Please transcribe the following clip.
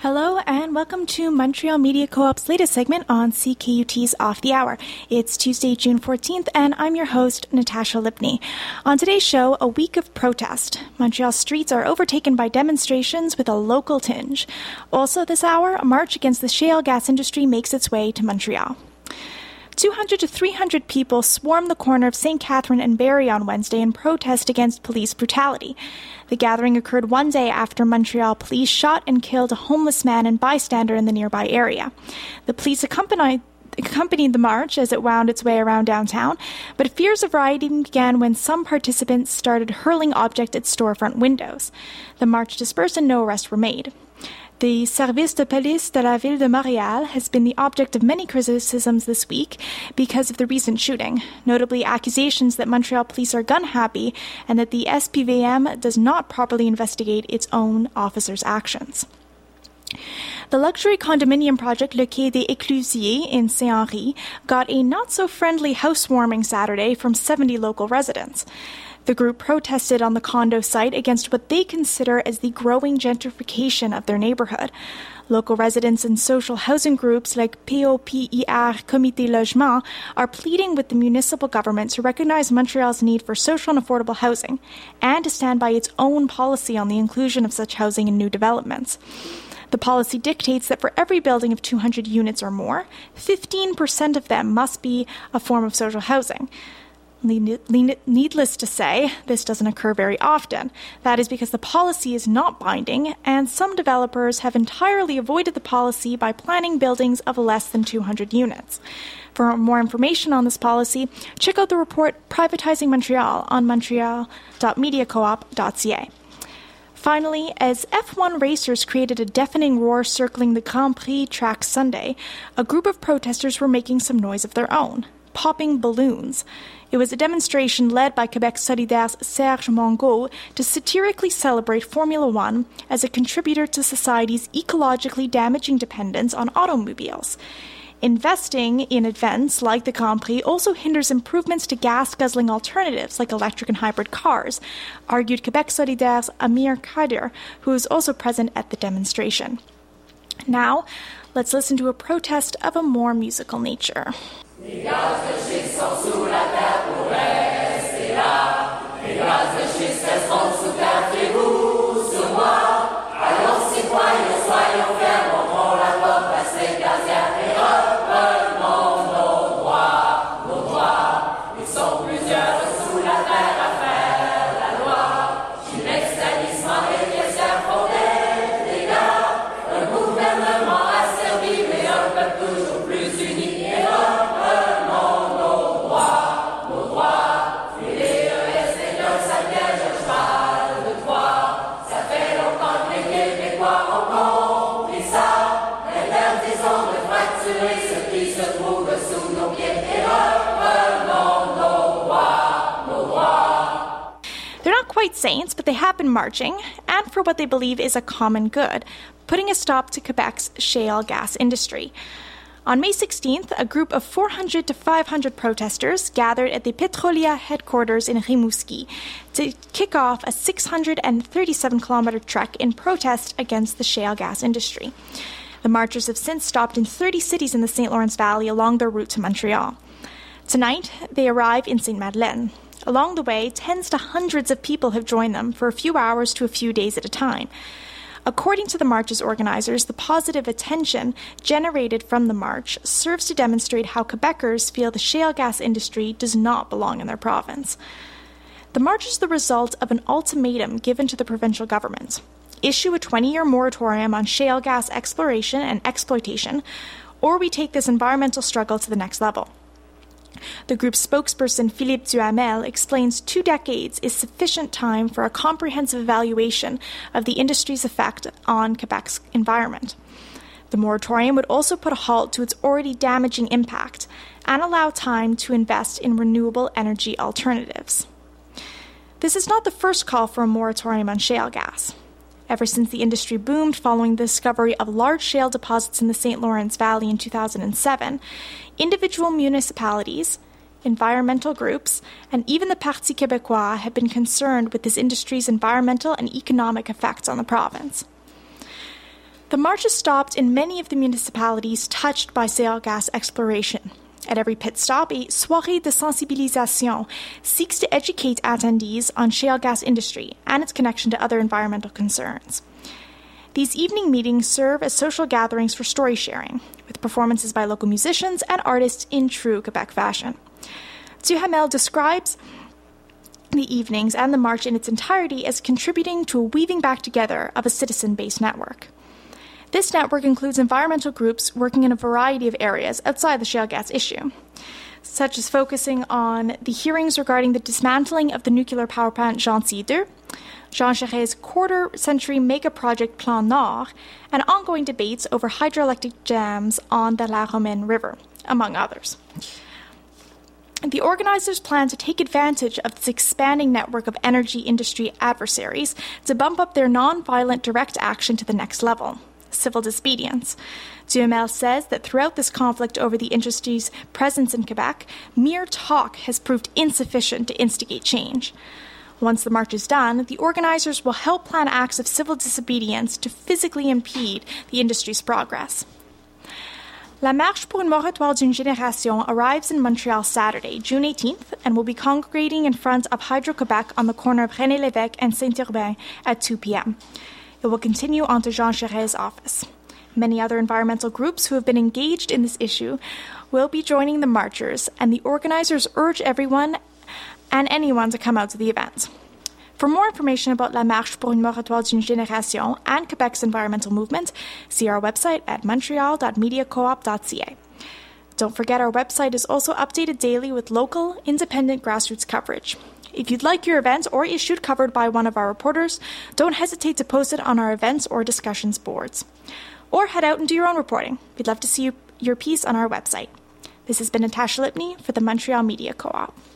Hello and welcome to Montreal Media Co-op's latest segment on CKUT's Off the Hour. It's Tuesday, June 14th, and I'm your host, Natasha Lipney. On today's show, a week of protest. Montreal's streets are overtaken by demonstrations with a local tinge. Also this hour, a march against the shale gas industry makes its way to Montreal. 200 to 300 people swarmed the corner of St. Catherine and Barrie on Wednesday in protest against police brutality. The gathering occurred one day after Montreal police shot and killed a homeless man and bystander in the nearby area. The police accompanied the march as it wound its way around downtown, but fears of rioting began when some participants started hurling objects at storefront windows. The march dispersed and no arrests were made. The Service de Police de la Ville de Montréal has been the object of many criticisms this week because of the recent shooting, notably accusations that Montreal police are gun-happy and that the SPVM does not properly investigate its own officers' actions. The luxury condominium project Le Quai des Éclusiers in Saint-Henri got a not-so-friendly housewarming Saturday from 70 local residents. The group protested on the condo site against what they consider as the growing gentrification of their neighborhood. Local residents and social housing groups like POPIR Comité Logement are pleading with the municipal government to recognize Montreal's need for social and affordable housing and to stand by its own policy on the inclusion of such housing in new developments. The policy dictates that for every building of 200 units or more, 15% of them must be a form of social housing. Needless to say, this doesn't occur very often. That is because the policy is not binding, and some developers have entirely avoided the policy by planning buildings of less than 200 units. For more information on this policy, check out the report Privatizing Montreal on montreal.mediacoop.ca. Finally, as F1 racers created a deafening roar circling the Grand Prix track Sunday, a group of protesters were making some noise of their own, popping balloons. It was a demonstration led by Quebec Solidaire's Serge Mongeau to satirically celebrate Formula One as a contributor to society's ecologically damaging dependence on automobiles. Investing in events like the Grand Prix also hinders improvements to gas-guzzling alternatives like electric and hybrid cars, argued Quebec Solidaire's Amir Kadir, who was also present at the demonstration. Now, let's listen to a protest of a more musical nature. Les gaz de schiste sont sous la terre pour rester là. Les gaz de schiste resteront sous terre, fiez-vous sur moi. Allons citoyens, soyons fiers, montrons la porte, passe les gazières et reprenons nos droits. Nos droits, ils sont plusieurs sous la terre à faire la loi. Une extrémisme et pièces font des dégâts. Un gouvernement asservi, mais un peuple toujours plus uni. Quite saints, but they have been marching, and for what they believe is a common good, putting a stop to Quebec's shale gas industry. On May 16th, a group of 400 to 500 protesters gathered at the Petrolia headquarters in Rimouski to kick off a 637-kilometer trek in protest against the shale gas industry. The marchers have since stopped in 30 cities in the St. Lawrence Valley along their route to Montreal. Tonight, they arrive in Sainte-Madeleine. Along the way, tens to hundreds of people have joined them for a few hours to a few days at a time. According to the march's organizers, the positive attention generated from the march serves to demonstrate how Quebecers feel the shale gas industry does not belong in their province. The march is the result of an ultimatum given to the provincial government. Issue a 20-year moratorium on shale gas exploration and exploitation, or we take this environmental struggle to the next level. The group's spokesperson, Philippe Duhamel, explains 2 decades is sufficient time for a comprehensive evaluation of the industry's effect on Quebec's environment. The moratorium would also put a halt to its already damaging impact and allow time to invest in renewable energy alternatives. This is not the first call for a moratorium on shale gas. Ever since the industry boomed following the discovery of large shale deposits in the St. Lawrence Valley in 2007, individual municipalities, environmental groups, and even the Parti Québécois have been concerned with this industry's environmental and economic effects on the province. The marches stopped in many of the municipalities touched by shale gas exploration. At every pit stop, a soirée de sensibilisation seeks to educate attendees on shale gas industry and its connection to other environmental concerns. These evening meetings serve as social gatherings for story sharing, with performances by local musicians and artists in true Quebec fashion. Duhamel describes the evenings and the march in its entirety as contributing to a weaving back together of a citizen-based network. This network includes environmental groups working in a variety of areas outside the shale gas issue, such as focusing on the hearings regarding the dismantling of the nuclear power plant Gentil 2, Jean Charest's quarter-century mega-project Plan Nord, and ongoing debates over hydroelectric dams on the La Romaine River, among others. The organizers plan to take advantage of this expanding network of energy industry adversaries to bump up their non-violent direct action to the next level. Civil disobedience. Duhamel says that throughout this conflict over the industry's presence in Quebec, mere talk has proved insufficient to instigate change. Once the march is done, the organizers will help plan acts of civil disobedience to physically impede the industry's progress. La Marche pour un moratoire d'une génération arrives in Montreal Saturday, June 18th, and will be congregating in front of Hydro-Quebec on the corner of René Lévesque and Saint-Urbain at 2 p.m. It will continue on to Jean Charest's office. Many other environmental groups who have been engaged in this issue will be joining the marchers, and the organizers urge everyone and anyone to come out to the event. For more information about La Marche pour un moratoire d'une génération and Quebec's environmental movement, see our website at montreal.mediacoop.ca. Don't forget our website is also updated daily with local, independent grassroots coverage. If you'd like your event or issue covered by one of our reporters, don't hesitate to post it on our events or discussions boards. Or head out and do your own reporting. We'd love to see your piece on our website. This has been Natasha Lipney for the Montreal Media Co-op.